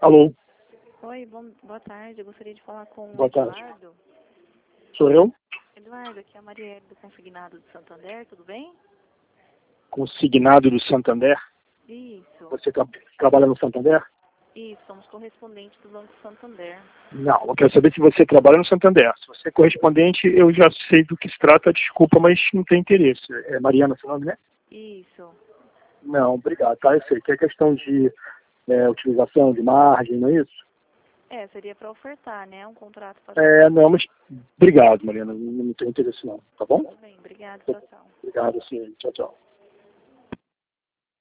Alô? Oi, boa tarde. Eu gostaria de falar com Boa o tarde. Eduardo. Sou eu? Eduardo, aqui é a Marielle do Consignado do Santander, tudo bem? Consignado do Santander? Isso. Você trabalha no Santander? Isso, somos correspondentes do Banco Santander. Não, eu quero saber se você trabalha no Santander. Se você é correspondente, eu já sei do que se trata, desculpa, mas não tem interesse. É Mariana seu nome, né? Isso. Não, obrigado, tá? Eu sei que é questão de utilização de margem, não é isso? Seria para ofertar, né? Um contrato para... Não, mas obrigado, Mariana, não tem interesse não, tá bom? Tudo bem, obrigado, tchau, tchau. Obrigado, sim, tchau, tchau.